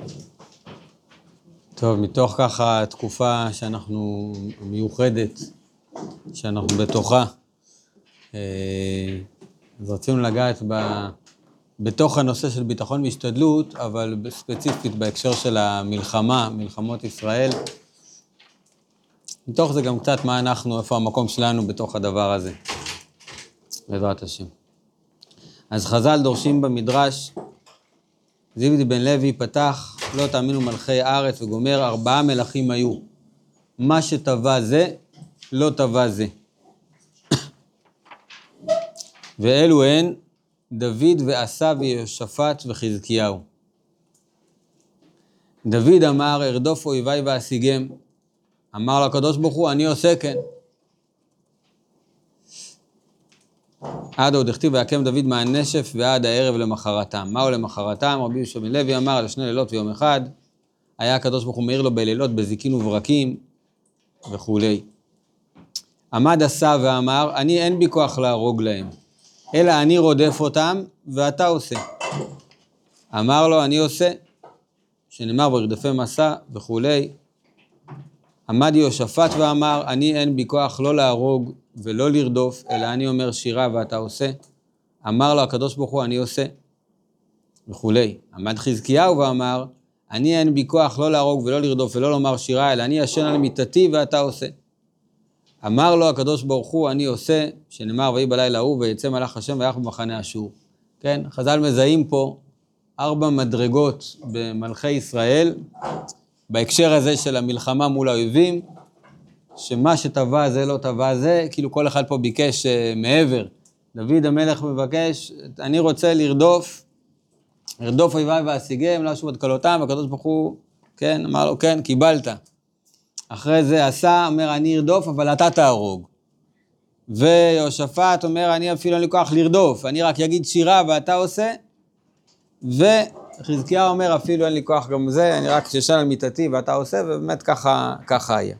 טוב, מתוך ככה תקופה שאנחנו מיוחדת, שאנחנו בתוכה, אז רצינו לגעת בתוך הנושא של ביטחון והשתדלות, אבל ספציפית בהקשר של המלחמה, מלחמות ישראל. מתוך זה גם קצת מה אנחנו, איפה המקום שלנו בתוך הדבר הזה, בעזרת השם. אז חז"ל דורשים במדרש, זיבדי בן לוי פתח, לא תאמינו מלכי הארץ, וגומר 4 מלכים היו. מה שטבע זה, לא טבע זה. ואלו הן דוד ועשה וישפט וחזקיהו. דוד אמר, ארדוף אויביי ואשיגם. אמר לו הקדוש ברוך הוא, אני עושה כן. עד עוד הכתיב ויקם דוד מהנשף ועד הערב למחרתם. מהו למחרתם? רבי יהושע בן לוי אמר על 2 לילות ויום אחד, היה הקדוש ברוך הוא מאיר לו בלילות בזיקין וברקים וכו'. עמד עשה ואמר, אני אין בי כוח להרוג להם, אלא אני רודף אותם ואתה עושה. אמר לו, אני עושה, שנאמר ברדפי מסע וכו'. עמד יהושפט ואמר, אני אין בי כוח לא להרוג ולא לרדוף, אלא אני אומר שירה ואתה עושה. אמר לו הקדוש ברוך הוא, אני עושה, וכו'. עמד חזקיהו ואמר, אני אין בי כוח לא להרוג ולא לרדוף ולא לומר שירה, אלא אני ישן על מיטתי ואתה עושה. אמר לו הקדוש ברוך הוא, אני עושה, שנאמר ויהי בלילה ההוא ויצא מלאך השם ויך במחנה אשור. כן, חז"ל מזהים פה 4 מדרגות במלכי ישראל, בהקשר הזה של המלחמה מול האויבים, שמה שטבע זה לא טבע זה, כאילו כל אחד פה ביקש מעבר. דוד המלך מבקש, אני רוצה לרדוף אויביי ואשיגם, לא אשוב עד כלותם, והקדוש ברוך הוא, כן, אמר לו, כן, קיבלת. אחרי זה עשה, אומר, אני ארדוף, אבל אתה תהרוג. ויהושפט אומר, אני אפילו אין לי כוח לרדוף, אני רק אגיד שירה ואתה עושה. וחזקיהו אומר, אפילו אין לי כוח גם זה, אני רק ישן על מיטתי ואתה עושה, ובאמת ככה היה.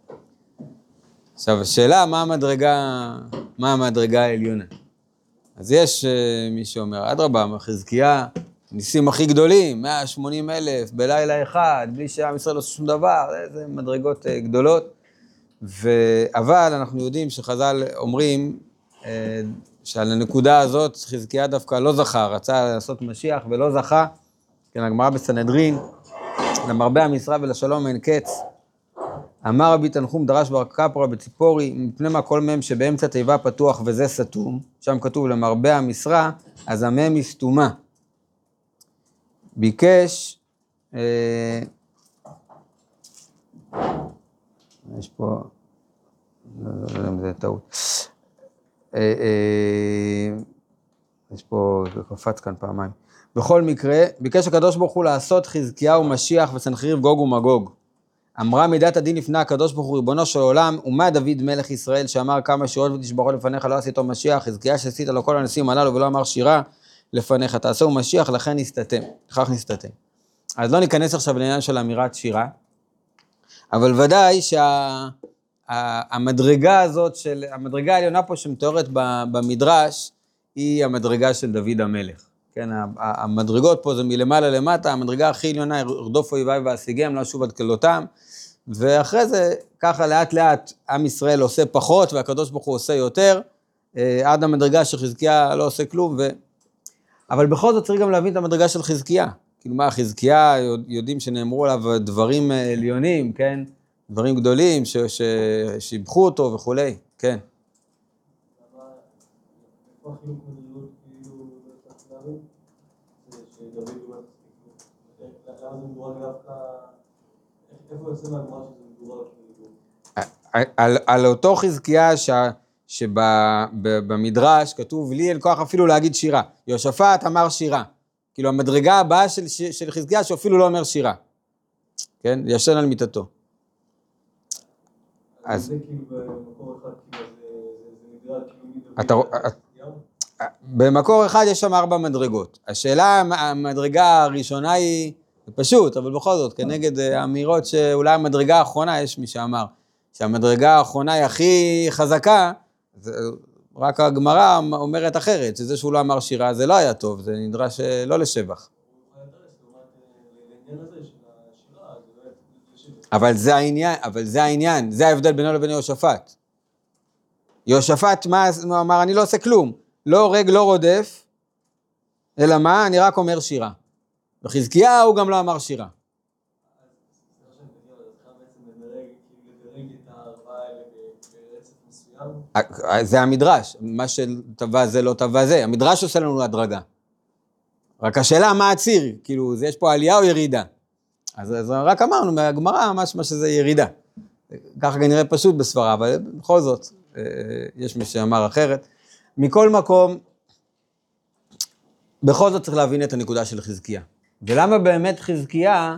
עכשיו, השאלה, מה המדרגה העליונה? אז יש מי שאומר, אדרבה, חזקיה, ניסים הכי גדולים, 180,000 בלילה אחד, בלי שעם ישראל לא עושה שום דבר, זה מדרגות גדולות. אבל אנחנו יודעים שחז"ל אומרים שעל הנקודה הזאת חזקיה דווקא לא זכה, רצה לעשות משיח ולא זכה. כן, הגמרא בסנהדרין, למרבה המשרה ולשלום אין קץ. אמר רבי תנחום דרש בר קפרא בציפורי, מפני מה כל מהם שבאמצע תיבה פתוח וזה סתום, שם כתוב למרבה המשרה, אז המם היא סתומה. ביקש, יש פה, לא יודע אם זה טעות, יש פה, קפץ כאן פעמיים. בכל מקרה, ביקש הקדוש ברוך הוא לעשות חזקיהו משיח וסנחריב גוג ומגוג. אמרה מידת הדין לפני הקדוש ברוך הוא ריבונו של עולם, ומה דוד מלך ישראל שאמר כמה שעות ותשבחות לפניך לא עשיתו משיח, חזקיה שעשית לו כל הנשיאים הללו ולא אמר שירה לפניך, תעשהו משיח, לכן לכך נסתתם. אז לא ניכנס עכשיו לעניין של אמירת שירה, אבל ודאי שהמדרגה הזאת, המדרגה העליונה פה שמתוארת במדרש, היא המדרגה של דוד המלך. כן, המדרגות פה זה מלמעלה למטה, המדרגה הכי עליונה, ארדוף אויביי ואשיגם, לא אשוב עד כלותם, ואחרי זה, ככה לאט לאט, עם ישראל עושה פחות, והקדוש ברוך הוא עושה יותר, עד המדרגה של חזקיה לא עושה כלום, אבל בכל זאת צריך גם להבין את המדרגה של חזקיה. כאילו מה, חזקיה יודעים שנאמרו עליו דברים עליונים, כן? דברים גדולים ששיבחו אותו וכו', כן. על אותו חזקיה שבמדרש כתוב לי אין כוח אפילו להגיד שירה. יהושפט אמר שירה. כאילו המדרגה הבאה של חזקיה שאפילו לא אומר שירה. כן? ישן על מיטתו. אז זה כאילו במקור אחד, כאילו זה במקור אחד יש שם 4 מדרגות. השאלה, המדרגה הראשונה היא פשוט, אבל בכל זאת, כנגד האמירות שאולי המדרגה האחרונה, יש מי שאמר, שהמדרגה האחרונה היא הכי חזקה, רק הגמרא אומרת אחרת, שזה שהוא לא אמר שירה, זה לא היה טוב, זה נדרש לא לשבח. העניין הזה של השירה, אבל זה העניין, זה ההבדל בינו לבין יהושפט. יהושפט, מה הוא אמר? אני לא עושה כלום, לא הורג, לא רודף, אלא מה? אני רק אומר שירה. וחזקיה הוא גם לא אמר שירה. זה המדרש, מה שטבע זה לא טבע זה, המדרש עושה לנו הדרגה. רק השאלה מה הציר, כאילו יש פה עלייה או ירידה. אז רק אמרנו מהגמרא משמע שזה ירידה. ככה כנראה פשוט בסברה, אבל בכל זאת יש מי שאמר אחרת. מכל מקום, בכל זאת צריך להבין את הנקודה של חזקיה. ולמה באמת חזקיה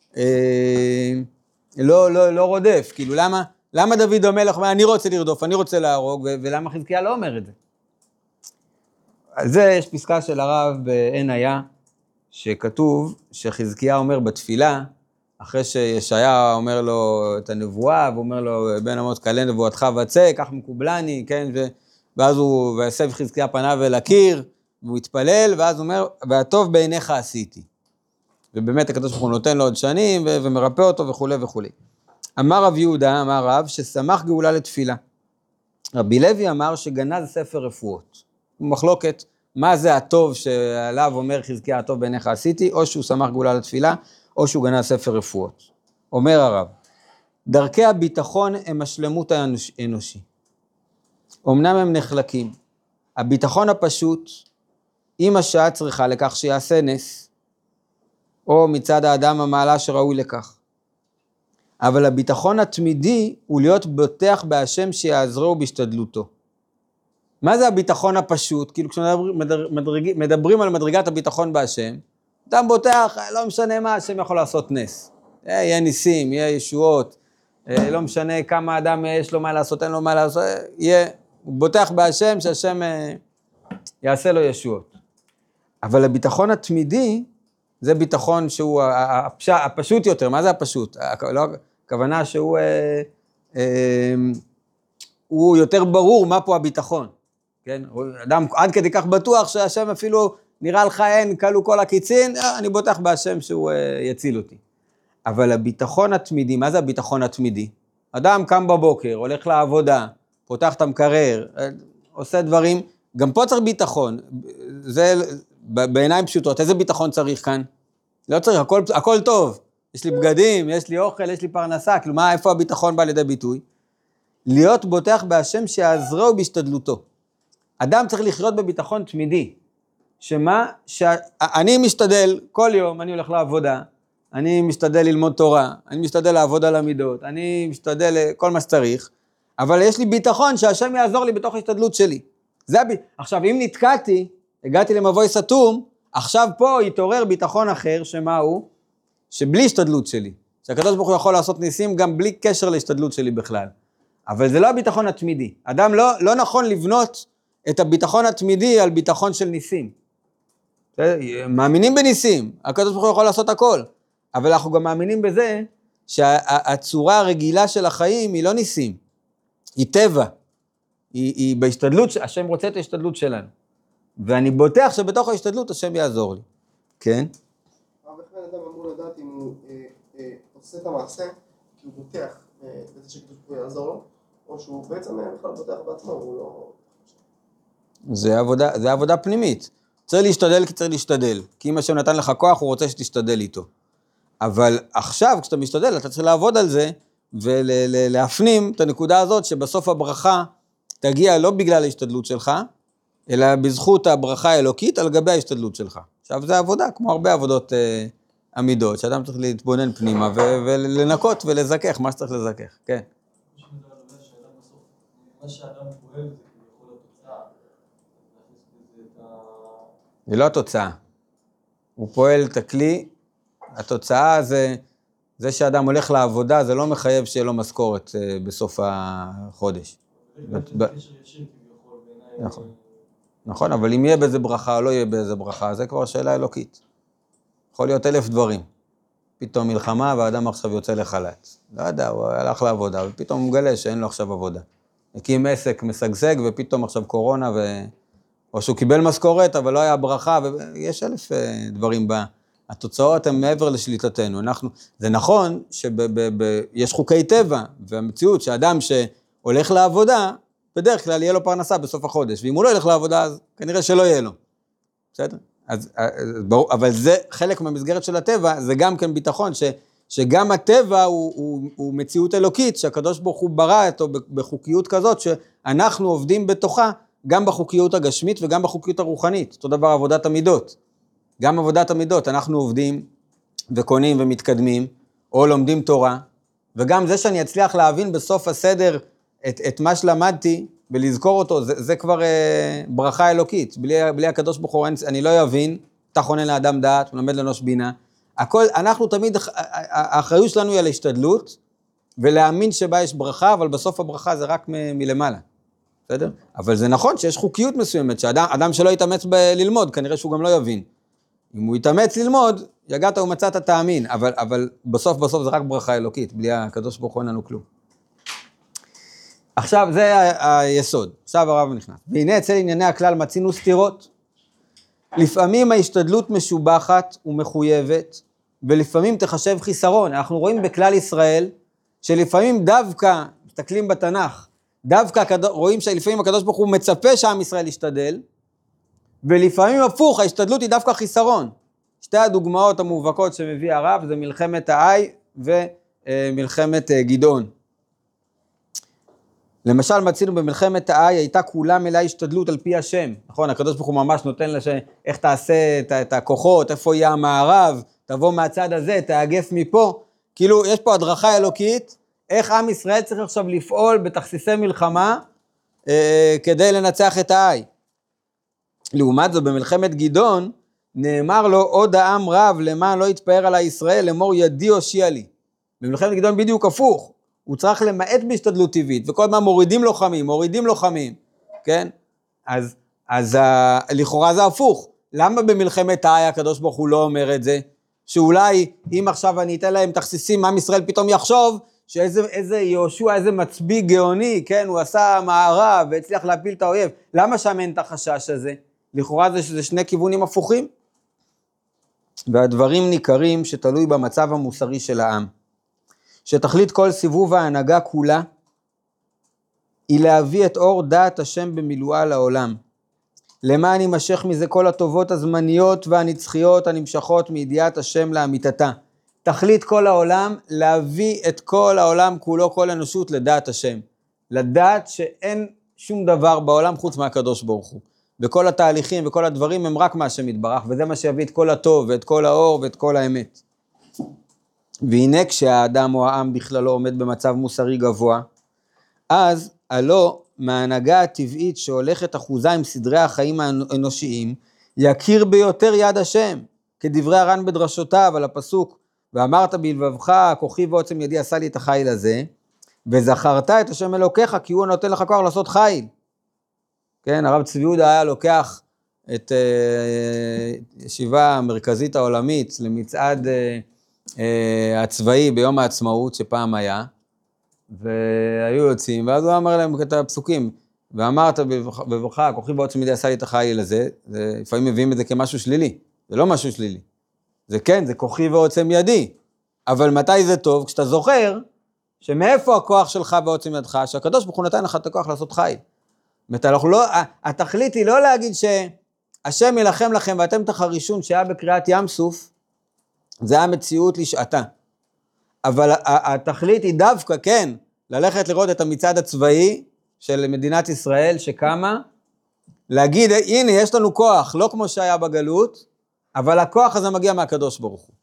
לא רודף? כאילו למה דוד המלך אומר, אני רוצה לרדוף, אני רוצה להרוג, ולמה חזקיה לא אומר את זה? על זה יש פסקה של הרב בעין היה, שכתוב שחזקיה אומר בתפילה, אחרי שישעיה אומר לו את הנבואה, ואומר לו, בן עמוס קלה נבואתך וצא, כך מקובלני, כן? ואז הוא, ויסב חזקיה פניו אל הקיר, והוא התפלל, ואז הוא אומר, והטוב בעיניך עשיתי. ובאמת הקדוש ברוך הוא נותן לו עוד שנים, ומרפא אותו וכו' וכו'. אמר רב יהודה, אמר רב, ששמח גאולה לתפילה. רבי לוי אמר שגנז ספר רפואות. מחלוקת, מה זה הטוב שעליו אומר חזקיה הטוב בעיניך עשיתי, או שהוא שמח גאולה לתפילה, או שהוא גנז ספר רפואות. אומר הרב, דרכי הביטחון הם השלמות האנושי. אמנם הם נחלקים. הביטחון הפשוט, אם השעה צריכה לכך שיעשה נס, או מצד האדם המעלה שראוי לכך. אבל הביטחון התמידי הוא להיות בוטח בהשם שיעזרו בהשתדלותו. מה זה הביטחון הפשוט? כאילו כשמדברים על מדרגת הביטחון בהשם, אדם בוטח, לא משנה מה, השם יכול לעשות נס. יהיה ניסים, יהיה ישועות, לא משנה כמה אדם יש לו מה לעשות, אין לו מה לעשות, הוא בוטח בהשם שהשם יעשה לו ישועות. אבל הביטחון התמידי, זה ביטחון שהוא הפשוט יותר. מה זה הפשוט? הכוונה שהוא הוא יותר ברור מה פה הביטחון. כן? אדם עד כדי כך בטוח שהשם אפילו נראה לך אין, קלו כל הקיצין, אני בוטח בהשם שהוא יציל אותי. אבל הביטחון התמידי, מה זה הביטחון התמידי? אדם קם בבוקר, הולך לעבודה, פותח את המקרר, עושה דברים, גם פה צריך ביטחון. זה בעיניים פשוטות, איזה ביטחון צריך כאן? לא צריך, הכל טוב. יש לי בגדים, יש לי אוכל, יש לי פרנסה, כאילו איפה הביטחון בא לידי ביטוי? להיות בוטח בהשם שיעזרו בהשתדלותו. אדם צריך לחיות בביטחון תמידי. שמה? שאני משתדל כל יום, אני הולך לעבודה, אני משתדל ללמוד תורה, אני משתדל לעבוד על המידות, אני משתדל כל מה שצריך, אבל יש לי ביטחון שהשם יעזור לי בתוך ההשתדלות שלי. עכשיו, אם נתקעתי, הגעתי למבוי סתום, עכשיו פה יתעורר ביטחון אחר, שמה הוא? שבלי השתדלות שלי. שהקדוש ברוך הוא יכול לעשות ניסים גם בלי קשר להשתדלות שלי בכלל. אבל זה לא הביטחון התמידי. אדם לא נכון לבנות את הביטחון התמידי על ביטחון של ניסים. מאמינים בניסים, הקדוש ברוך הוא יכול לעשות הכל. אבל אנחנו גם מאמינים בזה שהצורה הרגילה של החיים היא לא ניסים. היא טבע. היא בהשתדלות, השם רוצה את ההשתדלות שלנו. ואני בוטח שבתוך ההשתדלות השם יעזור לי. כן? אבל איך בן אדם אמור לדעת אם הוא עושה את המעשה, כי הוא בוטח בזה שכתוב שהוא יעזור לו, או שהוא בעצם בכלל בוטח בעצמו, הוא לא... זה עבודה פנימית. צריך להשתדל כי צריך להשתדל. כי אם השם נתן לך כוח, הוא רוצה שתשתדל איתו. אבל עכשיו, כשאתה משתדל, אתה צריך לעבוד על זה, ולהפנים את הנקודה הזאת, שבסוף הברכה תגיע לא בגלל ההשתדלות שלך, אלא בזכות הברכה האלוקית על גבי ההשתדלות שלך. עכשיו זה עבודה, כמו הרבה עבודות עמידות, שאדם צריך להתבונן פנימה ולנקות ולזכך מה שצריך לזכך, כן. מה שאדם פועל זה יכול התוצאה. זה לא התוצאה. הוא פועל את הכלי, התוצאה זה שאדם הולך לעבודה, זה לא מחייב שיהיה לו משכורת בסוף החודש. נכון, אבל אם יהיה באיזה ברכה או לא יהיה באיזה ברכה, זה כבר שאלה אלוקית. יכול להיות 1000 דברים. פתאום מלחמה והאדם עכשיו יוצא לחל"ת. לא יודע, הוא הלך לעבודה, ופתאום הוא מגלה שאין לו עכשיו עבודה. הקים עסק משגשג, ופתאום עכשיו קורונה, או שהוא קיבל משכורת, אבל לא היה ברכה, ויש 1000 דברים התוצאות הן מעבר לשליטתנו. זה נכון שיש חוקי טבע, והמציאות שאדם שהולך לעבודה, בדרך כלל יהיה לו פרנסה בסוף החודש, ואם הוא לא ילך לעבודה, אז כנראה שלא יהיה לו. בסדר? אבל זה חלק מהמסגרת של הטבע, זה גם כן ביטחון, שגם הטבע הוא מציאות אלוקית, שהקדוש ברוך הוא ברא אותו בחוקיות כזאת, שאנחנו עובדים בתוכה, גם בחוקיות הגשמית וגם בחוקיות הרוחנית. אותו דבר עבודת המידות. גם עבודת המידות, אנחנו עובדים וקונים ומתקדמים, או לומדים תורה, וגם זה שאני אצליח להבין בסוף הסדר את מה שלמדתי, ולזכור אותו, זה כבר ברכה אלוקית. בלי הקדוש ברוך הוא, אני לא אבין, אתה חונן לאדם דעת, מלמד לאנוש בינה. אנחנו תמיד, האחריות שלנו היא על ההשתדלות, ולהאמין שבה יש ברכה, אבל בסוף הברכה זה רק מלמעלה. בסדר? אבל זה נכון שיש חוקיות מסוימת, שאדם שלא יתאמץ ללמוד, כנראה שהוא גם לא יבין. אם הוא יתאמץ ללמוד, יגעת ומצאת תאמין, אבל בסוף זה רק ברכה אלוקית, בלי הקדוש ברוך הוא אין לנו כלום. עכשיו זה היסוד, עכשיו הרב נכנס. והנה אצל ענייני הכלל מצינו סתירות. לפעמים ההשתדלות משובחת ומחויבת, ולפעמים תחשב חיסרון. אנחנו רואים בכלל ישראל, שלפעמים דווקא, מסתכלים בתנ"ך, דווקא רואים שלפעמים הקדוש ברוך הוא מצפה שעם ישראל ישתדל, ולפעמים הפוך, ההשתדלות היא דווקא חיסרון. שתי הדוגמאות המובהקות שמביא הרב, זה מלחמת האי ומלחמת גדעון. למשל מצינו במלחמת האי, הייתה כולה מלאה השתדלות על פי השם. נכון, הקדוש ברוך הוא ממש נותן לה איך תעשה את הכוחות, איפה יהיה המערב, תבוא מהצד הזה, תאגף מפה. כאילו יש פה הדרכה אלוקית, איך עם ישראל צריך עכשיו לפעול בתכסיסי מלחמה, כדי לנצח את האי. לעומת זאת במלחמת גדעון, נאמר לו עוד העם רב למען לא יתפאר על ישראל, לאמור ידי הושיע לי. במלחמת גדעון בדיוק הפוך. הוא צריך למעט בהשתדלות טבעית, וכל הזמן מורידים לוחמים, כן? אז לכאורה זה הפוך. למה במלחמת האי הקדוש ברוך הוא לא אומר את זה? שאולי אם עכשיו אני אתן להם תכסיסים, עם ישראל פתאום יחשוב, שאיזה יהושע, איזה מצביא גאוני, כן? הוא עשה מערב והצליח להפיל את האויב. למה שם אין את החשש הזה? לכאורה זה שני כיוונים הפוכים. והדברים ניכרים שתלוי במצב המוסרי של העם. שתכלית כל סיבוב ההנהגה כולה, היא להביא את אור דעת השם במילואה לעולם. למען יימשך מזה כל הטובות הזמניות והנצחיות הנמשכות מידיעת השם לאמיתתה. תכלית כל העולם, להביא את כל העולם כולו, כל אנושות לדעת השם. לדעת שאין שום דבר בעולם חוץ מהקדוש ברוך הוא. וכל התהליכים וכל הדברים הם רק מהשם יתברך, וזה מה שיביא את כל הטוב ואת כל האור ואת כל האמת. והנה כשהאדם או העם בכללו עומד במצב מוסרי גבוה, אז הלא מההנהגה הטבעית שהולכת אחוזה עם סדרי החיים האנושיים, יכיר ביותר יד השם, כדברי הר"ן בדרשותיו על הפסוק, ואמרת בלבבך, כוחי ועוצם ידי עשה לי את החיל הזה, וזכרת את השם אלוקיך, כי הוא נותן לך כוח לעשות חיל. כן, הרב צבי יהודה היה לוקח את ישיבה המרכזית העולמית למצעד הצבאי ביום העצמאות שפעם היה, והיו יוצאים, ואז הוא אמר להם את הפסוקים, ואמרת בברכה, כוחי ועוצם ידי עשה לי את החיל הזה, לפעמים מביאים את זה כמשהו שלילי, זה לא משהו שלילי, זה כן, זה כוחי ועוצם ידי, אבל מתי זה טוב? כשאתה זוכר שמאיפה הכוח שלך ועוצם ידך, שהקדוש ברוך הוא נתן לך את הכוח לעשות חיל. התכלית היא לא להגיד שהשם ילחם לכם ואתם תחרישון שהיה בקריאת ים סוף, זה המציאות לשעתה. אבל התכלית היא דווקא, כן, ללכת לראות את המצעד הצבאי של מדינת ישראל שקמה, להגיד, הנה יש לנו כוח, לא כמו שהיה בגלות, אבל הכוח הזה מגיע מהקדוש ברוך הוא.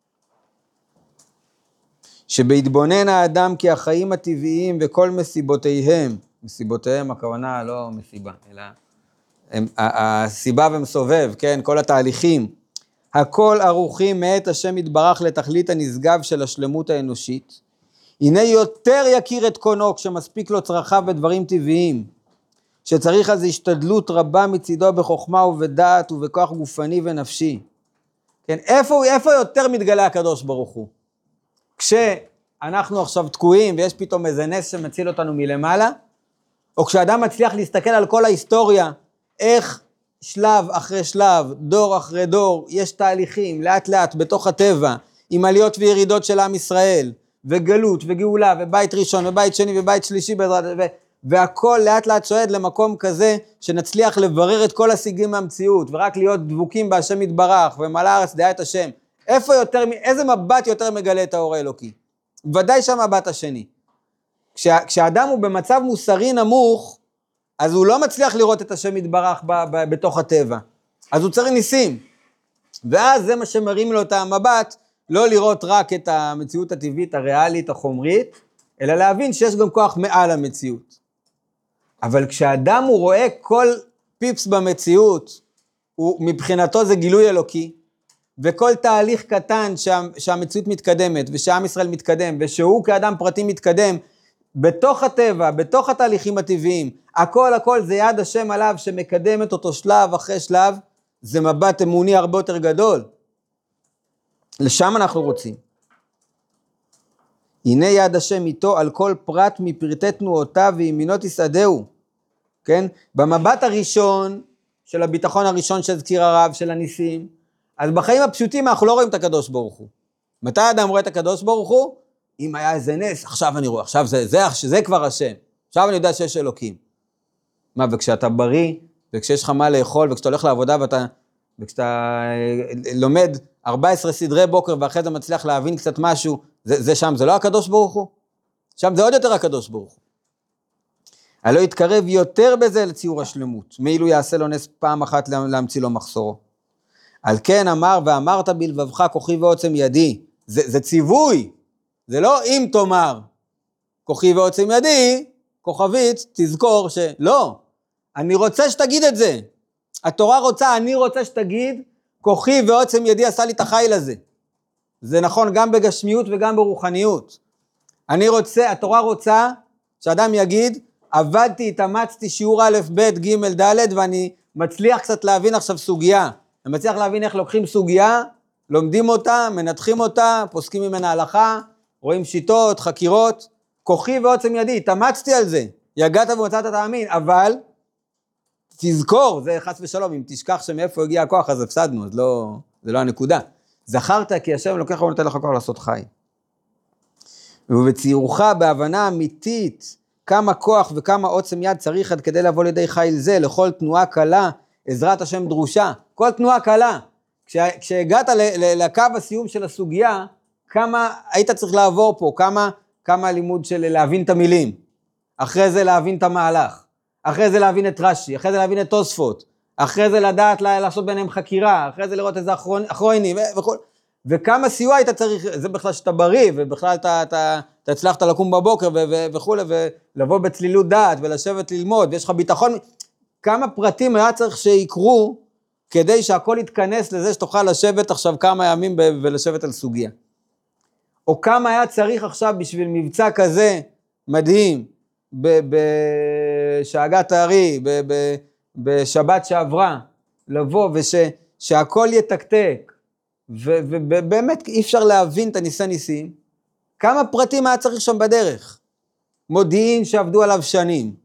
שבהתבונן האדם כי החיים הטבעיים וכל מסיבותיהם הכוונה לא מסיבה, אלא הסיבה ומסובב, כן, כל התהליכים, הכל ערוכים מאת השם יתברך לתכלית הנשגב של השלמות האנושית, הנה יותר יכיר את קונו כשמספיק לו צרכיו בדברים טבעיים, שצריך אז השתדלות רבה מצידו בחוכמה ובדעת ובכוח גופני ונפשי. כן, איפה יותר מתגלה הקדוש ברוך הוא? כשאנחנו עכשיו תקועים ויש פתאום איזה נס שמציל אותנו מלמעלה, או כשאדם מצליח להסתכל על כל ההיסטוריה, איך שלב אחרי שלב, דור אחרי דור, יש תהליכים לאט לאט בתוך הטבע, עם עליות וירידות של עם ישראל, וגלות וגאולה ובית ראשון ובית שני ובית שלישי בעזרת, והכל לאט לאט צועד למקום כזה שנצליח לברר את כל השיגים מהמציאות ורק להיות דבוקים בהשם יתברך ומלא הארץ דעה את השם. איזה מבט יותר מגלה את האור האלוקי? ודאי שהמבט השני. כשאדם הוא במצב מוסרי נמוך, אז הוא לא מצליח לראות את השם יתברך בתוך הטבע. אז הוא צריך ניסים. ואז זה מה שמרים לו את המבט, לא לראות רק את המציאות הטבעית, הריאלית, החומרית, אלא להבין שיש גם כוח מעל המציאות. אבל כשאדם הוא רואה כל פיפס במציאות, מבחינתו זה גילוי אלוקי, וכל תהליך קטן שהמציאות מתקדמת, ושעם ישראל מתקדם, ושהוא כאדם פרטי מתקדם, בתוך הטבע, בתוך התהליכים הטבעיים, הכל זה יד השם עליו שמקדמת אותו שלב אחרי שלב, זה מבט אמוני הרבה יותר גדול. לשם אנחנו רוצים. הנה יד השם איתו על כל פרט מפרטי תנועותיו וימינו תסעדהו. כן? במבט הראשון של הביטחון הראשון שהזכיר הרב של הניסים, אז בחיים הפשוטים אנחנו לא רואים את הקדוש ברוך הוא. מתי האדם רואה את הקדוש ברוך הוא? אם היה איזה נס, עכשיו אני רואה, עכשיו זה כבר השם. עכשיו אני יודע שיש אלוקים. מה, וכשאתה בריא, וכשיש לך מה לאכול, וכשאתה הולך לעבודה, וכשאתה לומד 14 סדרי בוקר, ואחרי זה מצליח להבין קצת משהו, זה שם, זה לא הקדוש ברוך הוא? שם זה עוד יותר הקדוש ברוך הוא. הלא יתקרב יותר בזה לציור השלמות, מאילו יעשה לו נס פעם אחת להמציא לו מחסורו. על כן אמר, ואמרת בלבבך כוחי ועוצם ידי, זה ציווי, זה לא אם תאמר, כוחי ועוצם ידי, כוכבית, תזכור שלא, אני רוצה שתגיד את זה, התורה רוצה, אני רוצה שתגיד, כוחי ועוצם ידי עשה לי את החיל הזה, זה נכון גם בגשמיות וגם ברוחניות, התורה רוצה שאדם יגיד, עבדתי, התאמצתי שיעור א' ב' ג' ד' ואני מצליח קצת להבין עכשיו סוגיה, אני מצליח להבין איך לוקחים סוגיה, לומדים אותה, מנתחים אותה, פוסקים ממנה הלכה, רואים שיטות, חקירות, כוחי ועוצם ידי, התאמצתי על זה, יגעת ומצאת תאמין, אבל תזכור, זה חס ושלום, אם תשכח שמאיפה הגיע הכוח, אז הפסדנו, אז זה לא הנקודה. זכרת כי השם לוקח ונותן לך כוח לעשות חי. ובציירוך בהבנה אמיתית, כמה כוח וכמה עוצם יד צריך עד כדי לבוא לידי חיל זה, לכל תנועה קלה, עזרת השם דרושה, כל תנועה קלה. כשהגעת לקו הסיום של הסוגיה, כמה היית צריך לעבור פה, כמה לימוד של להבין את המילים, אחרי זה להבין את המהלך, אחרי זה להבין את רש"י, אחרי זה להבין את תוספות, אחרי זה לדעת לעשות ביניהם חקירה, אחרי זה לראות איזה אחרונים וכל, וכמה סיוע היית צריך, זה בכלל שאתה בריא, ובכלל אתה הצלחת לקום בבוקר וכו', ולבוא בצלילות דעת, ולשבת ללמוד, ויש לך ביטחון, כמה פרטים היה צריך שיקרו, כדי שהכל יתכנס לזה שתוכל לשבת עכשיו כמה ימים ולשבת על סוגיה. או כמה היה צריך עכשיו בשביל מבצע כזה מדהים, בשאגת הארי, בשבת שעברה, לבוא ושהכל יתקתק, ובאמת אי אפשר להבין את הניסי ניסים, כמה פרטים היה צריך שם בדרך, מודיעין שעבדו עליו שנים,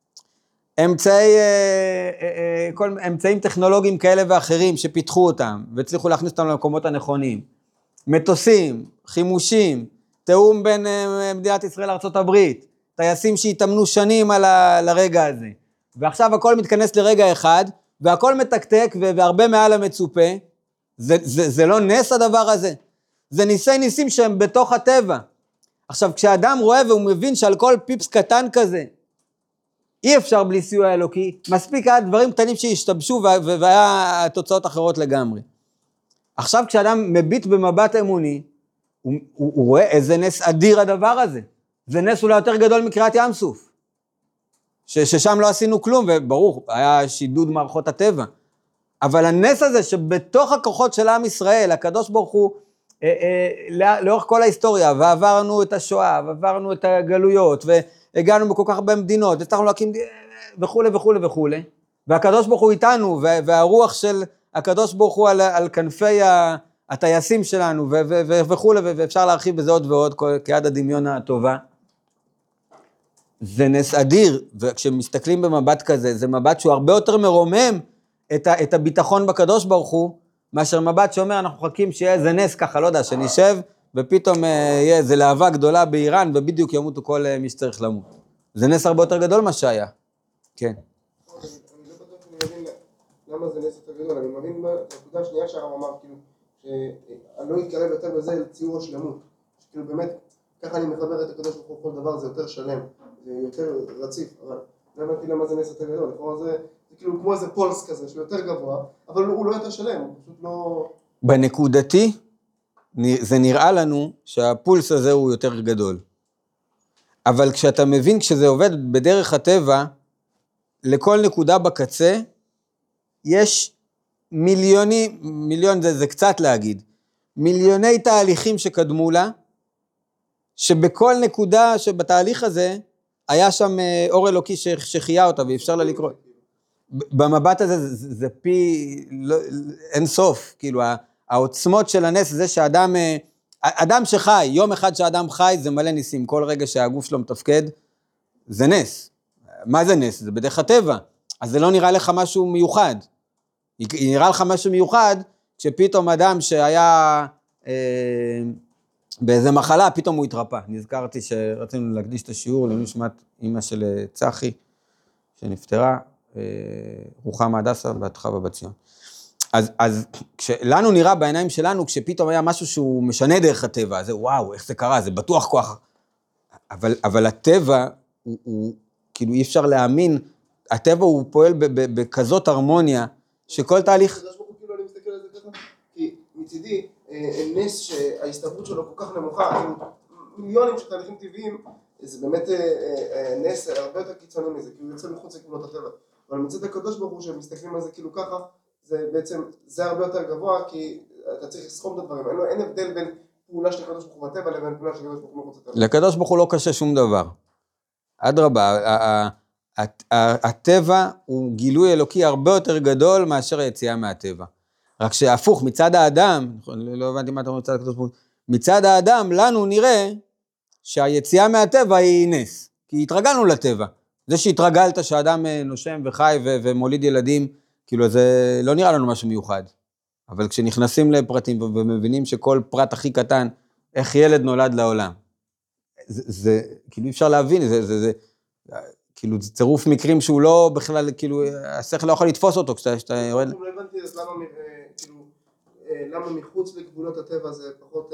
אמצעים טכנולוגיים כאלה ואחרים שפיתחו אותם, והצליחו להכניס אותם למקומות הנכונים, מטוסים, חימושים, תאום בין מדינת ישראל לארצות הברית, טייסים שהתאמנו שנים על הרגע הזה, ועכשיו הכל מתכנס לרגע אחד, והכל מתקתק והרבה מעל המצופה, זה לא נס הדבר הזה, זה ניסי ניסים שהם בתוך הטבע. עכשיו כשאדם רואה והוא מבין שעל כל פיפס קטן כזה, אי אפשר בלי סיוע אלוקי, מספיק היה דברים קטנים שהשתבשו והיה תוצאות אחרות לגמרי. עכשיו כשאדם מביט במבט אמוני, הוא רואה איזה נס אדיר הדבר הזה, זה נס אולי יותר גדול מקריאת ים סוף, ששם לא עשינו כלום, וברור, היה שידוד מערכות הטבע, אבל הנס הזה שבתוך הכוחות של עם ישראל, הקדוש ברוך הוא, לאורך כל ההיסטוריה, ועברנו את השואה, ועברנו את הגלויות, והגענו בכל כך הרבה מדינות, והצלחנו להקים וכו' וכו' וכו', והקדוש ברוך הוא איתנו, והרוח של הקדוש ברוך הוא על כנפי הטייסים שלנו, וכו', ואפשר להרחיב בזה עוד ועוד, כיד הדמיון הטובה. זה נס אדיר, וכשמסתכלים במבט כזה, זה מבט שהוא הרבה יותר מרומם, את הביטחון בקדוש ברוך הוא, מאשר מבט שאומר, אנחנו חכים שיהיה איזה נס ככה, לא יודע, שנשב, ופתאום יהיה איזה להבה גדולה באיראן, ובדיוק ימותו כל מי שצריך למות. זה נס הרבה יותר גדול מה שהיה. כן. אני לא בטוח שאני מבין למה זה נס יותר גדול, אני מבין בנקודה השנייה שהרב אמר, כאילו, שאני לא אתקרב יותר בזה לציור השלמות. כאילו באמת, ככה אני מחבר את הקדוש ברוך הוא, כל דבר זה יותר שלם, זה יותר רציף, אבל לא הבנתי למה זה נס יותר גדול, לכאורה זה כאילו כמו איזה פולס כזה, שהוא יותר גבוה, אבל הוא לא יותר שלם, הוא פשוט לא... בנקודתי, זה נראה לנו שהפולס הזה הוא יותר גדול. אבל כשאתה מבין, כשזה עובד בדרך הטבע, לכל נקודה בקצה, יש מיליון זה קצת להגיד, מיליוני תהליכים שקדמו לה, שבכל נקודה שבתהליך הזה, היה שם אור אלוקי שחיה אותה, ואפשר לה לקרוא. במבט הזה זה פי, אין סוף, כאילו העוצמות של הנס, זה שאדם, אדם שחי, יום אחד שאדם חי, זה מלא ניסים, כל רגע שהגוף שלו מתפקד, זה נס. מה זה נס? זה בדרך הטבע. אז זה לא נראה לך משהו מיוחד. נראה לך משהו מיוחד, כשפתאום אדם שהיה באיזה מחלה, פתאום הוא התרפא. נזכרתי שרצינו להקדיש את השיעור, לנשמת אמא של צחי, שנפטרה, רוחמה הדסה, בת חווה בת ציון. אז כשלנו נראה בעיניים שלנו, כשפתאום היה משהו שהוא משנה דרך הטבע, זה וואו, איך זה קרה, זה בטוח כוח. אבל הטבע, הוא כאילו אי אפשר להאמין, הטבע הוא פועל בכזאת הרמוניה, שכל תהליך... כאילו אני מסתכל על זה ככה, כי מצידי, נס שההסתברות שלו כל כך נמוכה, מיליונים של תהליכים טבעיים, זה באמת נס הרבה יותר קיצוני מזה, כי הוא יוצא מחוץ לגבולות הטבע. אבל מצד הקדוש ברוך הוא שמסתכלים על זה כאילו ככה, זה בעצם, זה הרבה יותר גבוה, כי אתה צריך לסכום את הדברים. אין הבדל בין פעולה של הקדוש ברוך הוא בטבע, לבין פעולה של הקדוש ברוך הוא מחוץ לטבע. לקדוש ברוך הוא לא קשה שום דבר. אדרבה, הטבע הוא גילוי אלוקי הרבה יותר גדול מאשר היציאה מהטבע. רק שהפוך, מצד האדם, לא הבנתי מה אתה אומר מצד הקדוש ברוך הוא, מצד האדם, לנו נראה שהיציאה מהטבע היא נס, כי התרגלנו לטבע. זה שהתרגלת שאדם נושם וחי ומוליד ילדים, כאילו זה לא נראה לנו משהו מיוחד. אבל כשנכנסים לפרטים ומבינים שכל פרט הכי קטן, איך ילד נולד לעולם, זה כאילו אפשר להבין, זה כאילו זה צירוף מקרים שהוא לא בכלל, כאילו השכל לא יכול לתפוס אותו כשאתה יורד. לא הבנתי למה מחוץ לגבולות הטבע זה פחות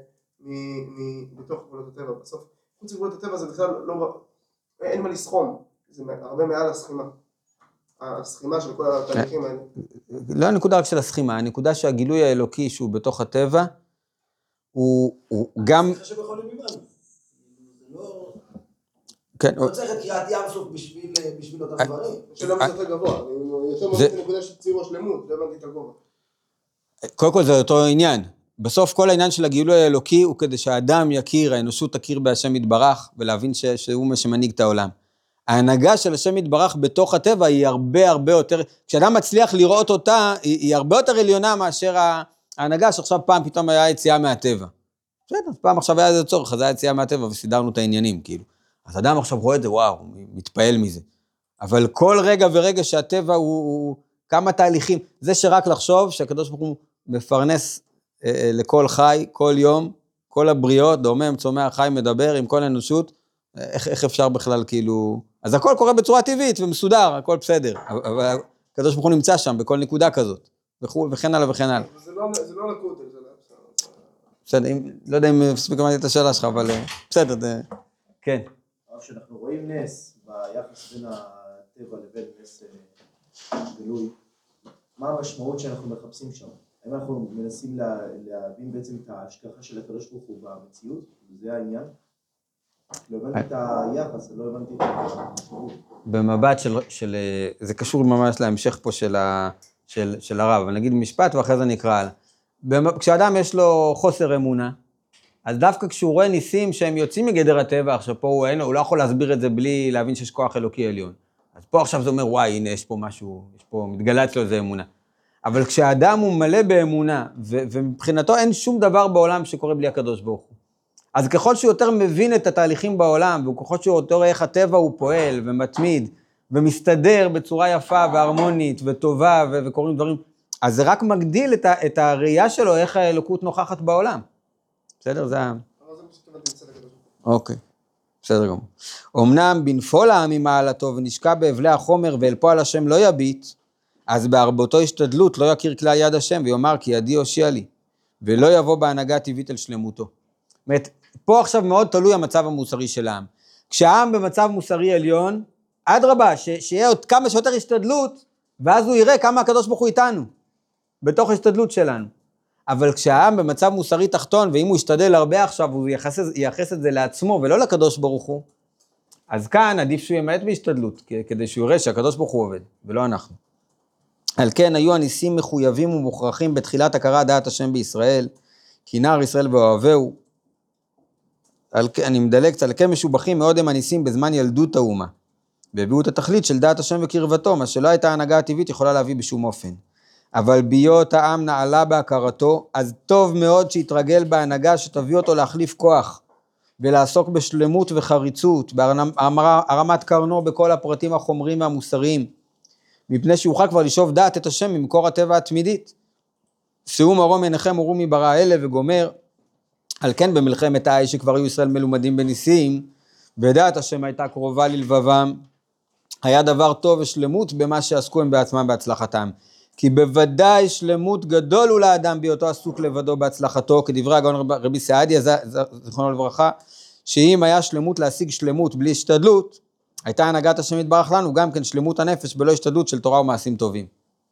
מתוך גבולות הטבע. בסוף, מחוץ לגבולות הטבע זה בכלל לא, אין מה לסכום, זה הרבה מעל הסכימה. הסכימה של כל התהליכים האלה. לא הנקודה רק של הסכימה, הנקודה שהגילוי האלוקי שהוא בתוך הטבע, הוא גם... זה חשב יכולים ממנו. זה לא... כן. לא צריך את קריאת ים סוף בשביל אותם דברים. שלא זה יותר גבוה, יותר מאוד נקודה של ציור השלמות, לא הבנתי את הגובה. קודם כל זה אותו עניין. בסוף כל העניין של הגילוי האלוקי הוא כדי שהאדם יכיר, האנושות תכיר בהשם יתברך, ולהבין שהוא מה שמנהיג את העולם. ההנהגה של השם יתברך בתוך הטבע היא הרבה הרבה יותר, כשאדם מצליח לראות אותה, היא הרבה יותר עליונה מאשר ההנהגה שעכשיו פעם פתאום היה יציאה מהטבע. בסדר, פעם עכשיו היה איזה צורך, אז היה יציאה מהטבע וסידרנו את העניינים, כאילו. אז אדם עכשיו רואה את זה, וואו, מתפעל מזה. אבל כל רגע ורגע שהטבע הוא כמה תהליכים, זה שרק לחשוב שהקדוש ברוך הוא מפרנס לכל חי, כל יום, כל הבריאות, דומם, צומח, חי, מדבר עם כל האנושות, איך אפשר בכלל כאילו... אז הכל קורה בצורה טבעית ומסודר, הכל בסדר. אבל הקדוש ברוך הוא נמצא שם בכל נקודה כזאת, וכן הלאה וכן הלאה. זה לא לקוד, זה לא... בסדר, לא יודע אם מספיק אמרתי את השאלה שלך, אבל בסדר, כן. כשאנחנו רואים נס ביחס בין הטבע לבין נס גלוי, מה המשמעות שאנחנו מחפשים שם? האם אנחנו מנסים להבין בעצם את ההשגחה של הקדוש ברוך הוא במציאות? זה העניין? לא הבנתי את היחס, לא הבנתי את המשמעות. במבט של זה קשור ממש להמשך פה של הרב, אבל נגיד משפט ואחרי זה נקרא הלאה. כשאדם יש לו חוסר אמונה, אז דווקא כשהוא רואה ניסים שהם יוצאים מגדר הטבע, עכשיו פה הוא לא יכול להסביר את זה בלי להבין שיש כוח אלוקי עליון. אז פה עכשיו זה אומר, וואי, הנה יש פה משהו, יש פה מתגלה אצלו איזה אמונה. אבל כשהאדם הוא מלא באמונה, ומבחינתו אין שום דבר בעולם שקורה בלי הקדוש ברוך הוא. אז ככל שהוא יותר מבין את התהליכים בעולם, וככל שהוא יותר רואה איך הטבע הוא פועל ומתמיד, ומסתדר בצורה יפה והרמונית וטובה וקוראים דברים, אז זה רק מגדיל את הראייה שלו, איך האלוקות נוכחת בעולם. בסדר? זה ה... אבל זה מה שכיוונתי אצל הקדוש ברוך הוא. אוקיי, בסדר גמור. אמנם בנפול העם ממעלתו ונשקע באבלי החומר ואל פועל השם לא יביט, אז בהרבותו השתדלות לא יכיר כלל יד השם ויאמר כי ידי הושיע לי, ולא יבוא בהנהגה טבעית אל שלמותו. זאת אומרת, פה עכשיו מאוד תלוי המצב המוסרי של העם. כשהעם במצב מוסרי עליון, אדרבה, שיהיה עוד כמה שיותר השתדלות, ואז הוא יראה כמה הקדוש ברוך הוא איתנו, בתוך השתדלות שלנו. אבל כשהעם במצב מוסרי תחתון, ואם הוא ישתדל הרבה עכשיו, הוא ייחס את זה לעצמו ולא לקדוש ברוך הוא, אז כאן עדיף שהוא ימעט בהשתדלות, כדי שהוא יראה שהקדוש ברוך הוא עובד, ולא אנחנו. על כן היו הניסים מחויבים ומוכרחים בתחילת הכרת דעת השם בישראל, כי נער ישראל ואוהבהו, אני מדלג קצת, על כן משובחים מאוד הם הניסים בזמן ילדות האומה, והביאו את התכלית של דעת השם וקרבתו, מה שלא הייתה ההנהגה הטבעית יכולה להביא בשום אופן. אבל ביות העם נעלה בהכרתו, אז טוב מאוד שיתרגל בהנהגה שתביא אותו להחליף כוח, ולעסוק בשלמות וחריצות, בהרמת קרנו בכל הפרטים החומריים והמוסריים, מפני שיוכל כבר לשאוב דעת את השם ממקור הטבע התמידית. שאו מרום עיניכם וראו מברא אלה וגומר. על כן במלחמת האש שכבר היו ישראל מלומדים בניסים, ודעת השם הייתה קרובה ללבבם, היה דבר טוב ושלמות במה שעסקו הם בעצמם בהצלחתם. כי בוודאי שלמות גדול הוא לאדם בהיותו עסוק לבדו בהצלחתו, כדברי הגאון רבי סעדיה זיכרונו לברכה, שאם היה שלמות להשיג שלמות בלי השתדלות, הייתה הנהגת השם יתברך לנו גם כן שלמות הנפש בלא השתדלות של תורה ומעשים טובים.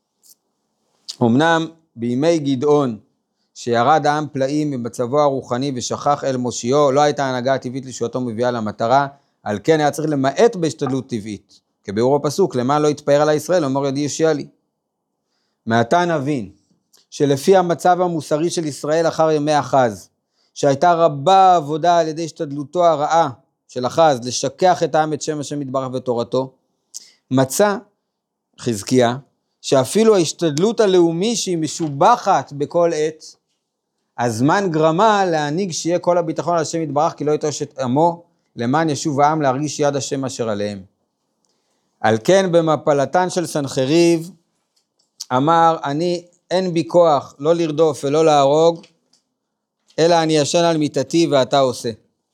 אמנם בימי גדעון שירד העם פלאים במצבו הרוחני ושכח אל מושיעו, לא הייתה הנהגה הטבעית לישועתו מביאה למטרה, על כן היה צריך למעט בהשתדלות טבעית, כביאור הפסוק, למען לא יתפאר על ישראל, אומר ידי יושיע לי. מעתה נבין שלפי המצב המוסרי של ישראל אחר ימי אחז, שהייתה רבה עבודה על ידי השתדלותו הרעה של אחז, לשכח את העם את שם השם יתברך ותורתו, מצא חזקיה, שאפילו ההשתדלות הלאומי שהיא משובחת בכל עת, הזמן גרמה להנהיג שיהיה כל הביטחון על השם יתברך, כי לא יתוש את עמו, למען ישוב העם להרגיש יד השם אשר עליהם. על כן במפלתן של סנחריב, אמר, אין בי כוח לא לרדוף ולא להרוג, אלא אני ישן על מיטתי ואתה עושה.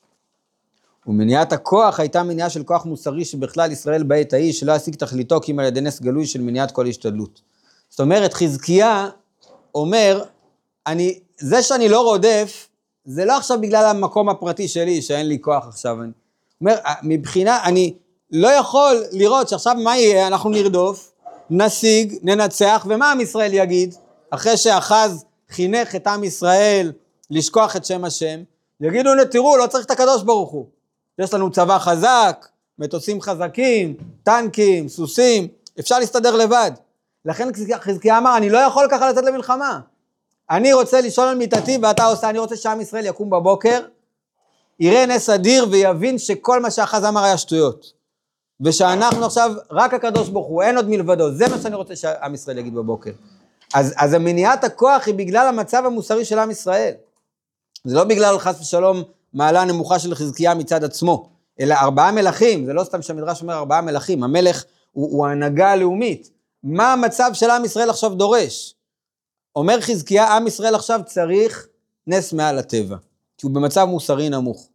ומניעת הכוח הייתה מניעה של כוח מוסרי שבכלל ישראל בעת ההיא, שלא השיג תכליתו כי אם על ידי נס גלוי של מניעת כל השתדלות. זאת אומרת, חזקיה אומר, זה שאני לא רודף, זה לא עכשיו בגלל המקום הפרטי שלי, שאין לי כוח עכשיו. אני אומר, מבחינה, אני לא יכול לראות שעכשיו מה יהיה, אנחנו נרדוף, נשיג, ננצח, ומה עם ישראל יגיד? אחרי שאחז חינך את עם ישראל לשכוח את שם השם, יגידו, תראו, לא צריך את הקדוש ברוך הוא. יש לנו צבא חזק, מטוסים חזקים, טנקים, סוסים, אפשר להסתדר לבד. לכן חזקיה אמר, אני לא יכול ככה לצאת למלחמה. אני רוצה לישון על מיטתי ואתה עושה, אני רוצה שעם ישראל יקום בבוקר, יראה נס אדיר ויבין שכל מה שאחז אמר היה שטויות. ושאנחנו עכשיו, רק הקדוש ברוך הוא, אין עוד מלבדו, זה מה שאני רוצה שעם ישראל יגיד בבוקר. אז המניעת הכוח היא בגלל המצב המוסרי של עם ישראל. זה לא בגלל חס ושלום מעלה נמוכה של חזקיה מצד עצמו, אלא 4 מלכים, זה לא סתם שהמדרש אומר 4 מלכים, המלך הוא ההנהגה הלאומית. מה המצב של עם ישראל עכשיו דורש? אומר חזקיה, עם ישראל עכשיו צריך נס מעל הטבע, כי הוא במצב מוסרי נמוך.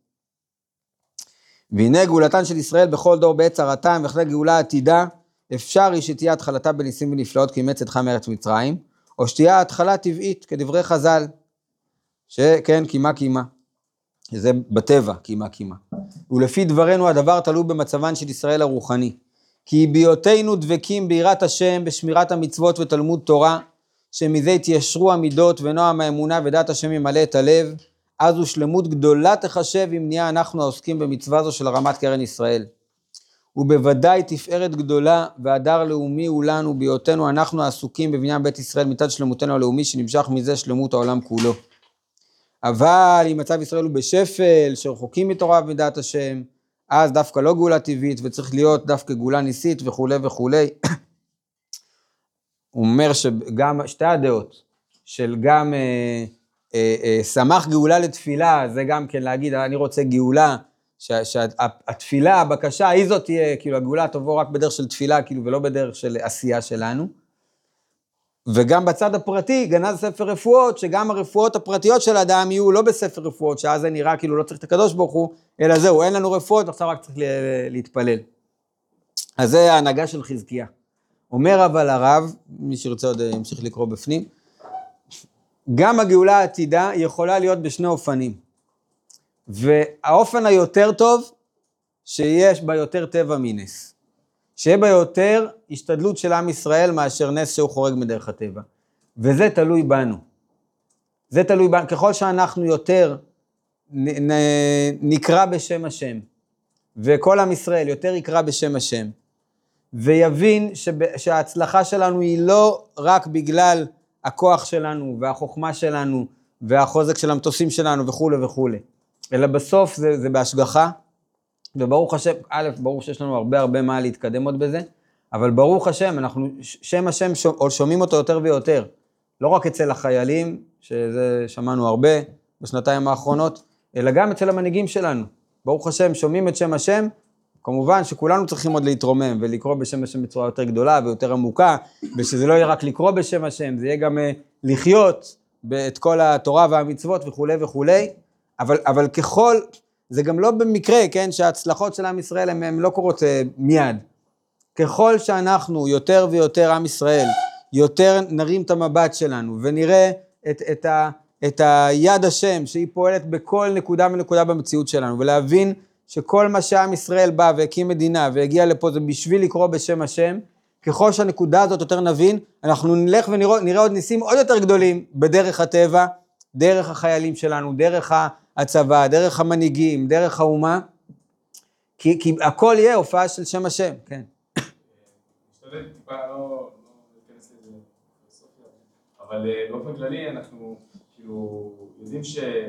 והנה גאולתן של ישראל בכל דור בעת צרתם, וכדי גאולה עתידה, אפשר היא שתהיה התחלתה בניסים ונפלאות, כי אימץ אתך מארץ מצרים, או שתהיה התחלה טבעית, כדברי חז"ל, שכן, קימה קימה. זה בטבע, קימה קימה. ולפי דברנו הדבר תלוי במצבן של ישראל הרוחני, כי בהיותנו דבקים ביראת השם, בשמירת המצוות ותלמוד תורה, שמזה יתיישרו המידות ונועם האמונה ודעת השם ימלא את הלב, אז הוא שלמות גדולה תחשב אם נהיה אנחנו העוסקים במצווה זו של הרמת קרן ישראל. ובוודאי תפארת גדולה והדר לאומי הוא לנו בהיותנו אנחנו העסוקים בבניין בית ישראל מצד שלמותנו הלאומי שנמשך מזה שלמות העולם כולו. אבל אם מצב ישראל הוא בשפל, שרחוקים מתורה ומדעת השם, אז דווקא לא גאולה טבעית וצריך להיות דווקא גאולה ניסית וכו' וכו'. הוא אומר שגם שתי הדעות של גם שמח גאולה לתפילה, זה גם כן להגיד אני רוצה גאולה שהתפילה, הבקשה, היא זאת תהיה, כאילו הגאולה תבוא רק בדרך של תפילה, כאילו, ולא בדרך של עשייה שלנו. וגם בצד הפרטי, גנז ספר רפואות, שגם הרפואות הפרטיות של האדם יהיו לא בספר רפואות, שאז זה נראה כאילו לא צריך את הקדוש ברוך הוא, אלא זהו, אין לנו רפואות, עכשיו רק צריך להתפלל. אז זה ההנהגה של חזקיה. אומר אבל הרב, מי שרוצה עוד ימשיך לקרוא בפנים, גם הגאולה העתידה יכולה להיות בשני אופנים. והאופן היותר טוב, שיש בה יותר טבע מנס. שיהיה בה יותר השתדלות של עם ישראל מאשר נס שהוא חורג מדרך הטבע. וזה תלוי בנו. זה תלוי בנו. ככל שאנחנו יותר נקרא בשם השם, וכל עם ישראל יותר יקרא בשם השם, ויבין שההצלחה שלנו היא לא רק בגלל הכוח שלנו, והחוכמה שלנו, והחוזק של המטוסים שלנו וכו' וכו'. אלא בסוף זה בהשגחה, וברוך השם, א', ברוך שיש לנו הרבה מה להתקדם עוד בזה, אבל ברוך השם, אנחנו שם השם שומעים אותו יותר ויותר, לא רק אצל החיילים, שזה שמענו הרבה בשנתיים האחרונות, אלא גם אצל המנהיגים שלנו. ברוך השם, שומעים את שם השם, כמובן שכולנו צריכים עוד להתרומם, ולקרוא בשם השם בצורה יותר גדולה ויותר עמוקה, ושזה לא יהיה רק לקרוא בשם השם, זה יהיה גם לחיות את כל התורה והמצוות וכו' וכו', אבל ככל, זה גם לא במקרה, כן, שההצלחות של עם ישראל הן לא קורות מיד. ככל שאנחנו יותר ויותר עם ישראל, יותר נרים את המבט שלנו, ונראה את היד השם שהיא פועלת בכל נקודה ונקודה במציאות שלנו, ולהבין שכל מה שעם ישראל בא והקים מדינה והגיע לפה זה בשביל לקרוא בשם השם, ככל שהנקודה הזאת יותר נבין, אנחנו נלך ונראה עוד ניסים עוד יותר גדולים בדרך הטבע, דרך החיילים שלנו, דרך הצבא, דרך המנהיגים, דרך האומה, כי הכל יהיה הופעה של שם השם, כן. משתדל טיפה לא להיכנס לזה פילוסופיה, אבל באופן כללי אנחנו כאילו יודעים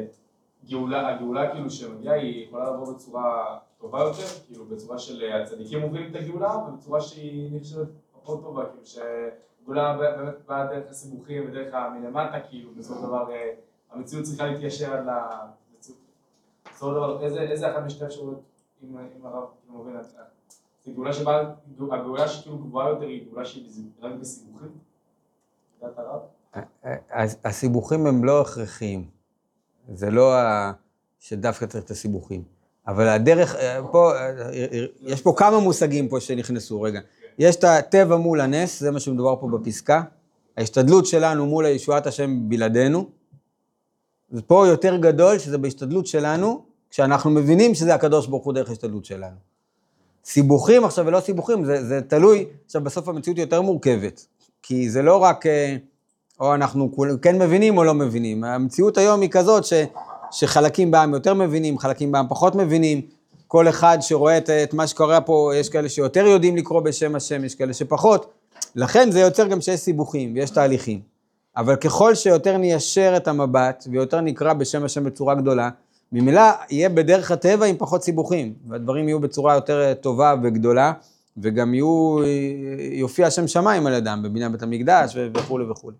שהגאולה כאילו שמגיעה היא יכולה לבוא בצורה טובה יותר, כאילו בצורה של הצדיקים מובילים את הגאולה, ובצורה שהיא נחשבת פחות טובה, כאילו שהגאולה באמת באה דרך הסיבוכים ודרך המלמטה, כאילו בסופו של דבר המציאות צריכה להתיישר עד למציאות. בסופו של דבר, איזה אחת משתי אפשרויות עם הרב מוביל את זה? זה גאולה שבאה, הגאולה שכאילו גבוהה יותר היא גאולה שהיא רק בסיבוכים? דעת הרב? הסיבוכים הם לא הכרחיים. זה לא שדווקא צריך את הסיבוכים. אבל הדרך, פה, יש פה כמה מושגים פה שנכנסו, רגע. יש את הטבע מול הנס, זה מה שמדובר פה בפסקה. ההשתדלות שלנו מול הישועת השם בלעדינו. זה פה יותר גדול שזה בהשתדלות שלנו, כשאנחנו מבינים שזה הקדוש ברוך הוא דרך ההשתדלות שלנו. סיבוכים עכשיו ולא סיבוכים, זה תלוי, עכשיו בסוף המציאות היא יותר מורכבת. כי זה לא רק, או אנחנו כן מבינים או לא מבינים. המציאות היום היא כזאת שחלקים בעם יותר מבינים, חלקים בעם פחות מבינים. כל אחד שרואה את מה שקורה פה, יש כאלה שיותר יודעים לקרוא בשם השם, יש כאלה שפחות. לכן זה יוצר גם שיש סיבוכים ויש תהליכים. אבל ככל שיותר ניישר את המבט ויותר נקרא בשם השם בצורה גדולה, ממילא יהיה בדרך הטבע עם פחות סיבוכים, והדברים יהיו בצורה יותר טובה וגדולה, וגם יופיע השם שמיים על ידם, בבניין בית המקדש וכו' וכו'.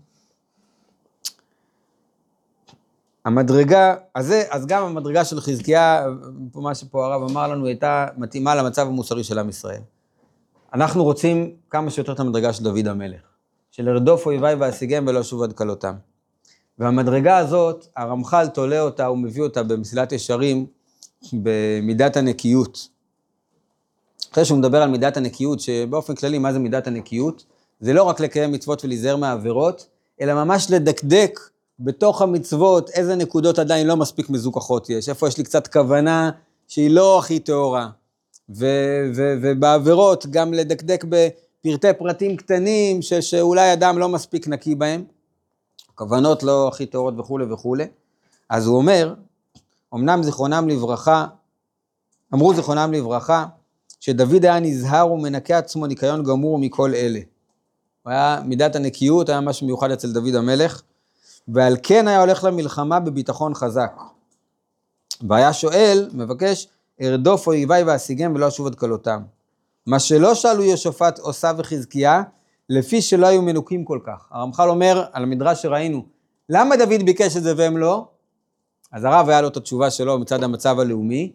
המדרגה, אז גם המדרגה של חזקיה, מה שפה הרב אמר לנו, הייתה מתאימה למצב המוסרי של עם ישראל. אנחנו רוצים כמה שיותר את המדרגה של דוד המלך, של לרדוף אויביי ואשיגם ולא שוב עד כלותם. והמדרגה הזאת, הרמח"ל תולה אותה, הוא מביא אותה במסילת ישרים, במידת הנקיות. אחרי שהוא מדבר על מידת הנקיות, שבאופן כללי מה זה מידת הנקיות? זה לא רק לקיים מצוות ולהיזהר מהעבירות, אלא ממש לדקדק בתוך המצוות איזה נקודות עדיין לא מספיק מזוכחות יש, איפה יש לי קצת כוונה שהיא לא הכי טהורה, ובעבירות גם לדקדק בפרטי פרטים קטנים שאולי אדם לא מספיק נקי בהם, כוונות לא הכי טהורות וכו' וכו'. אז הוא אומר, אמנם זיכרונם לברכה, אמרו זיכרונם לברכה, שדוד היה נזהר ומנקה עצמו ניקיון גמור מכל אלה. הוא היה מידת הנקיות, היה משהו מיוחד אצל דוד המלך, ועל כן היה הולך למלחמה בביטחון חזק. והיה שואל, מבקש, ארדוף אויביי ואשיגם ולא אשוב עד כלותם. מה שלא שאלו יהושפט עושה וחזקיה, לפי שלא היו מנוקים כל כך. הרמח"ל אומר על המדרש שראינו, למה דוד ביקש את זה והם לא? אז הרב היה לו את התשובה שלו מצד המצב הלאומי,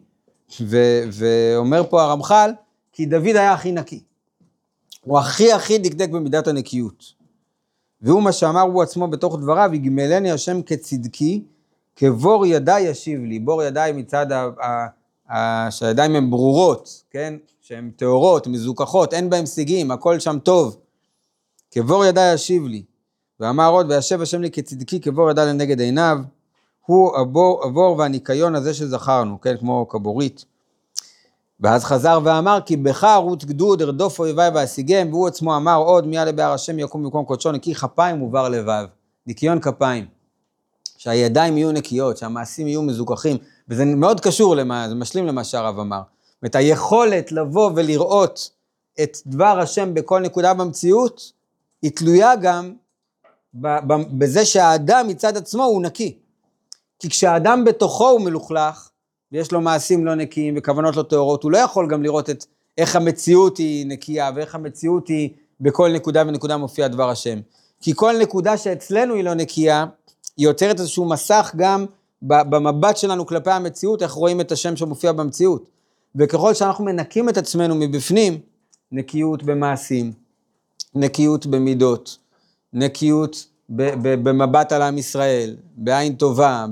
ואומר פה הרמח"ל, כי דוד היה הכי נקי. הוא הכי דקדק במידת הנקיות. והוא מה שאמר הוא עצמו בתוך דבריו, יגמלני השם כצדקי, כבור ידיי ישיב לי. בור ידיי מצד שהידיים הן ברורות, כן? שהן טהורות, מזוכחות, אין בהן שיגים, הכל שם טוב. כבור ידיי ישיב לי. ואמר עוד, וישב השם לי כצדקי, כבור ידיי לנגד עיניו. הוא הבור והניקיון הזה שזכרנו, כן? כמו כבורית. ואז חזר ואמר, כי בך רות גדוד, ארדוף אויביי ואשיגם, והוא עצמו אמר עוד, מי יעלה בהר השם יקום במקום קודשו, נקי כפיים ובר לבב. ניקיון כפיים. שהידיים יהיו נקיות, שהמעשים יהיו מזוכחים, וזה מאוד קשור למה, זה משלים למה שהרב אמר. ואת היכולת לבוא ולראות את דבר השם בכל נקודה במציאות, היא תלויה גם בזה שהאדם מצד עצמו הוא נקי. כי כשהאדם בתוכו הוא מלוכלך, ויש לו מעשים לא נקיים וכוונות לא טהורות, הוא לא יכול גם לראות את איך המציאות היא נקייה, ואיך המציאות היא בכל נקודה ונקודה מופיע דבר השם. כי כל נקודה שאצלנו היא לא נקייה, היא יוצרת איזשהו מסך גם במבט שלנו כלפי המציאות, איך רואים את השם שמופיע במציאות. וככל שאנחנו מנקים את עצמנו מבפנים, נקיות במעשים, נקיות במידות, נקיות במבט על עם ישראל, בעין טובה,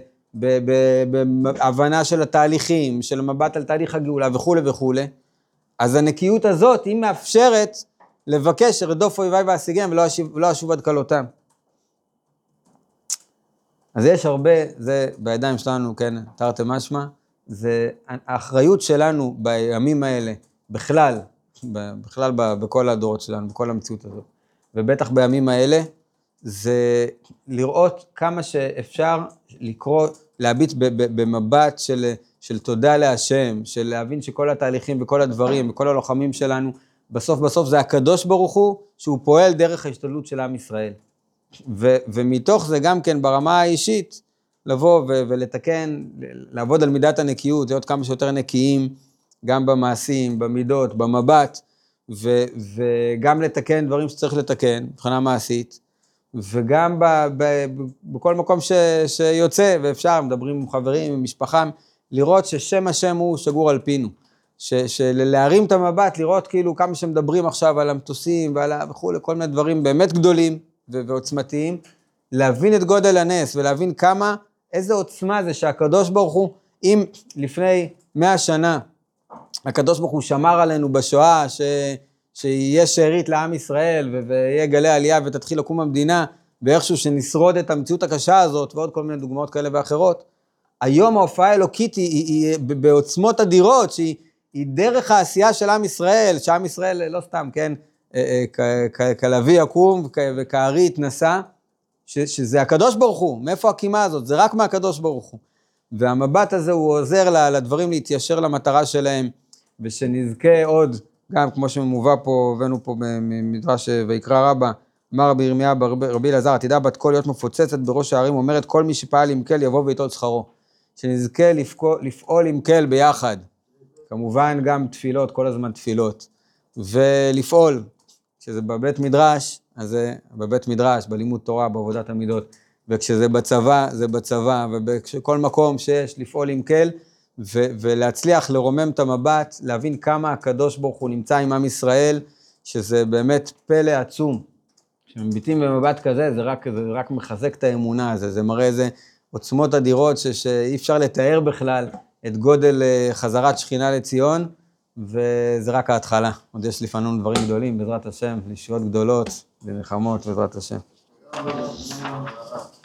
בהבנה של התהליכים, של מבט על תהליך הגאולה וכו' וכו'. אז הנקיות הזאת היא מאפשרת לבקש ארדוף אויביי ואשיגם ולא אשוב עד כלותם. אז יש הרבה, זה בידיים שלנו, כן, תרתי משמע, זה האחריות שלנו בימים האלה, בכלל בכל הדורות שלנו, בכל המציאות הזאת, ובטח בימים האלה, זה לראות כמה שאפשר לקרוא, להביט במבט של תודה להשם, של להבין שכל התהליכים וכל הדברים וכל הלוחמים שלנו, בסוף זה הקדוש ברוך הוא, שהוא פועל דרך ההשתדלות של עם ישראל. ומתוך זה גם כן ברמה האישית, לבוא ולתקן, לעבוד על מידת הנקיות, להיות כמה שיותר נקיים, גם במעשים, במידות, במבט, וגם לתקן דברים שצריך לתקן, מבחינה מעשית, וגם בכל מקום שיוצא, ואפשר, מדברים עם חברים, עם משפחה, לראות ששם השם הוא שגור על פינו, להרים את המבט, לראות כאילו כמה שמדברים עכשיו על המטוסים, וכו', כל מיני דברים באמת גדולים, ועוצמתיים, להבין את גודל הנס, ולהבין איזה עוצמה זה שהקדוש ברוך הוא, אם לפני 100 שנה, הקדוש ברוך הוא שמר עלינו בשואה, שיהיה שארית לעם ישראל, ויהיה גלי עלייה, ותתחיל לקום המדינה, ואיכשהו שנשרוד את המציאות הקשה הזאת, ועוד כל מיני דוגמאות כאלה ואחרות, היום ההופעה האלוקית היא בעוצמות אדירות, שהיא דרך העשייה של עם ישראל, שעם ישראל לא סתם, כן, כלבי יקום וכארי התנסה, שזה הקדוש ברוך הוא, מאיפה הקימה הזאת? זה רק מהקדוש ברוך הוא. והמבט הזה הוא עוזר לדברים להתיישר למטרה שלהם, ושנזכה עוד, גם כמו שמובא פה, הבאנו פה במדרש ויקרא רבה, אמר רבי ירמיה רבי אלעזר, עתידה בת קול להיות מפוצצת בראש הערים, אומרת כל מי שפעל עם כל יבוא ואיתו שכרו. שנזכה לפעול עם כל ביחד, כמובן גם תפילות, כל הזמן תפילות, ולפעול, כשזה בבית מדרש, אז זה בבית מדרש, בלימוד תורה, בעבודת המידות, וכשזה בצבא, זה בצבא, ובכל מקום שיש לפעול עם כל, ולהצליח לרומם את המבט, להבין כמה הקדוש ברוך הוא נמצא עם עם ישראל, שזה באמת פלא עצום. כשמביטים במבט כזה, זה רק מחזק את האמונה, זה מראה איזה עוצמות אדירות שאי אפשר לתאר בכלל את גודל חזרת שכינה לציון, וזה רק ההתחלה. עוד יש לפנינו דברים גדולים, בעזרת השם, לישועות גדולות ומלחמות בעזרת השם.